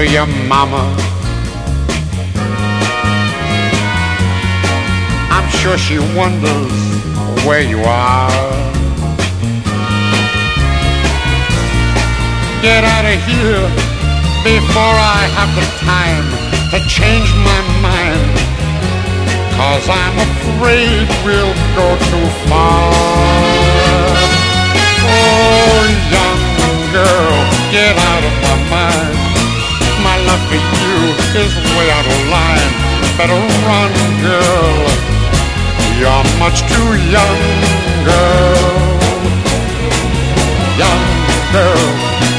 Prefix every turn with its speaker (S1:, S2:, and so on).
S1: to your mama. I'm sure she wonders where you are. Get out of here before I have the time to change my mind, 'cause I'm afraid we'll go too far. Oh, young girl, get out of my mind. My love for you is way out of line. Better run, girl. You're much too young, girl. Young girl.